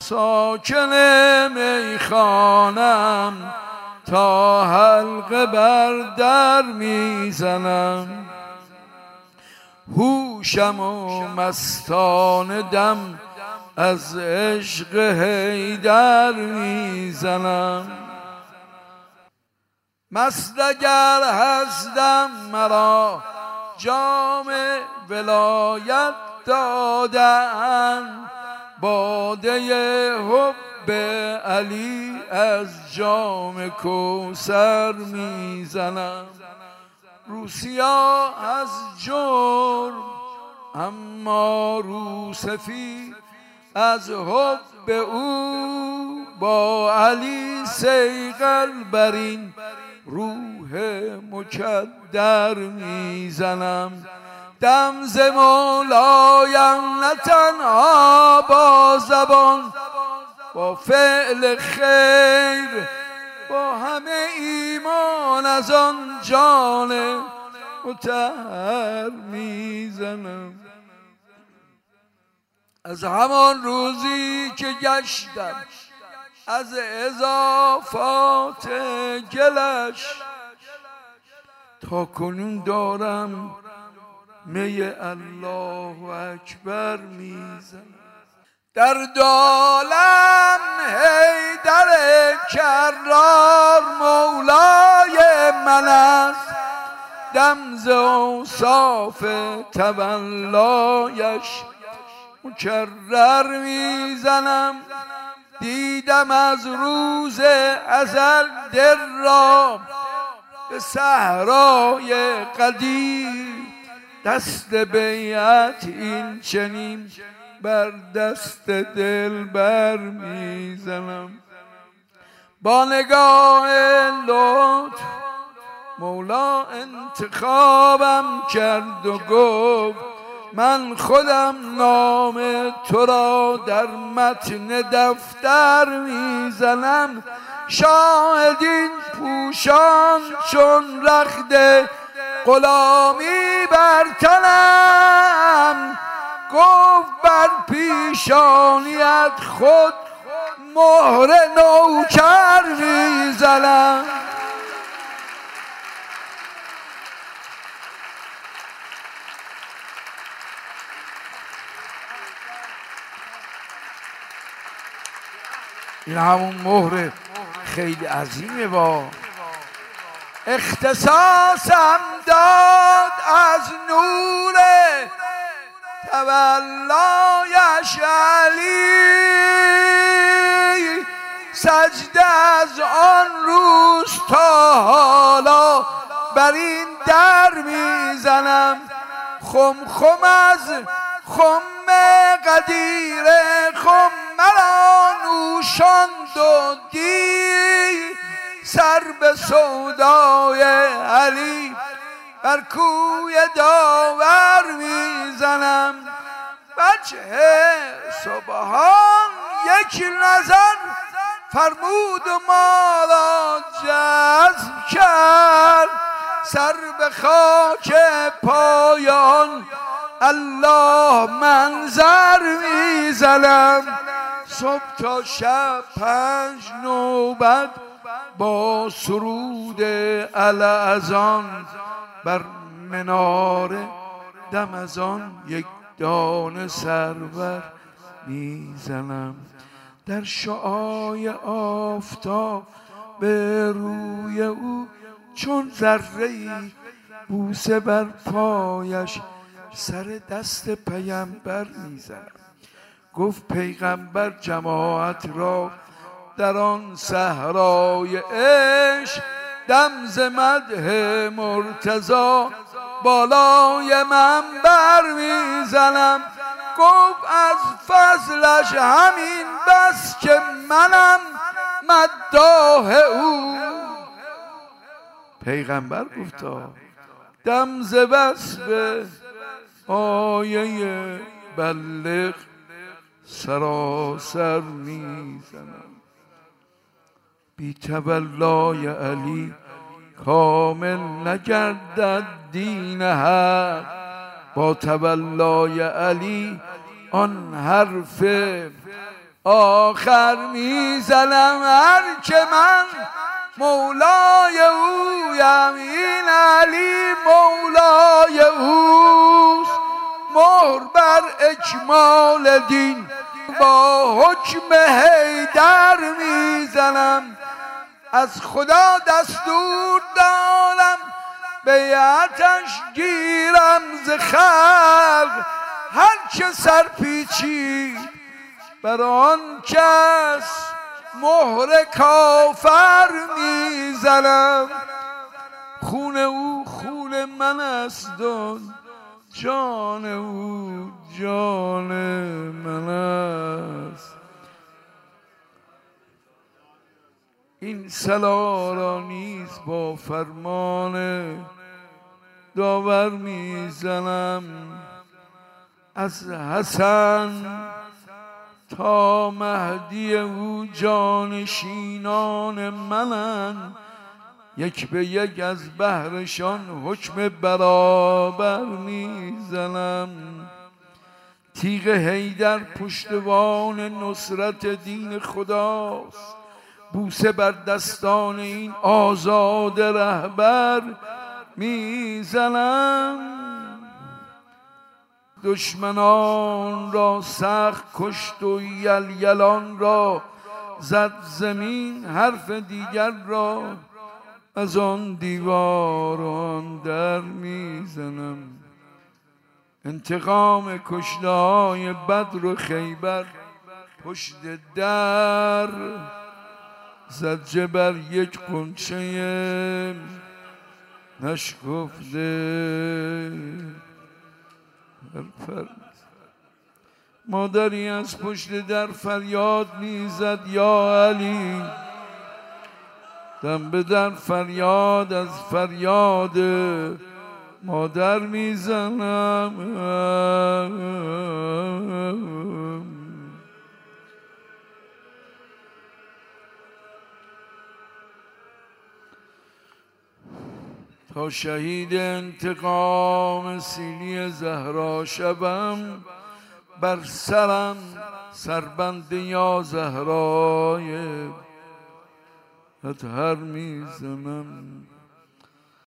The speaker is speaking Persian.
ساکن میخانم تا حلقه بر در میزنم. هوشم و مستانه دم از عشق حیدر میزنم. مست اگر هستم مرا جام ولایت دادن، باده حب علی از جام کوثر میزنم. روسیا از جرم اما روسفی از حب او، با علی صیقل بر این روح مکدر میزنم. دم ز مولایم نه تنها با زبان، با فعل خیر، با همه ایمان از آن جان مطهر میزنم. از همان روزی که گشتم از اضافات گلش، تا کنون دارم می الله اکبر میزنم. در عالم حیدر کرار مولای من است، دم ز اوصاف تولایش مکرر میزنم. دیدم از روز ازل دل را به صحرای قدیر، دست بیعت این چنین بر دست دلبر میزنم. با نگاه لطف مولا انتخابم کرد و گفت من خودم نام تو را در متن دفتر میزنم. شاهدین پوشان چون رخت غلامی بر تنم، گفت بر پیشانیت خود مهر نوکر میزنم. این همون مهر خیلی عظیمه. با اختصاصم داد از نور تولایش علی، سجده از آن روز تا حالا بر این در میزنم. خم خم از خم قدیر خم مرا نوشاند و دی، سر به سودای علی بر کوی داور میزنم. وجه سبحان یک نظر فرمود و ما را جذب کرد، سر به خاک پایان الله منظر میزنم. صبح تا شب 5 نوبت با سرود الاذان، بر مناره دم از آن یک دانه سرور میزنم. در شعاع آفتاب به روی او چون ذره‌ای بوسه بر پایش، سر دست پیامبر میزنم. گفت پیغمبر جماعت را در آن صحرای عشق، دم ز مدح مرتضی بالای منبر میزنم. گفت از فضلش همین بس که منم مداح او. پیغمبر گفتا دم ز وصف آیه بلغ سراسر میزنم. بی تولای علی کامل نگردد دین حق، با تولای علی آن حرف آخر میزنم هر که من مولای اویم، این علی مولای اوست. مهر بر اکمال دین با حکم حیدر میزنم. از خدا دستور دارم بیعتش گیرم ز خلق. هرچه سرپیچی بر آن کس مهر کافر میزنم. خون او خون من است و جان او جان من است. این صلا را نیز با فرمان داور میزنم. از حسن تا مهدی او جانشینان منن، یک به یک از بهرشان حکم برابر میزنم. تیغ حیدر پشتوان نصرت دین خداست، بوسه بر دستان این آزاد رهبر میزنم. دشمنان را سخت کشت و یلیلان را زد زمین، حرف دیگر را از آن دیواران در میزنم. انتقام کشته های بدر و خیبر پشت در، زجه بر یک غنچه نشکفته. مادری از پشت در فریاد میزد یا علی، دم به در فریاد از فریاد مادر میزنم. تا شهید انتقام سیلی زهرا شبم، بر سرم سربند یا زهرای اطهر میزنم.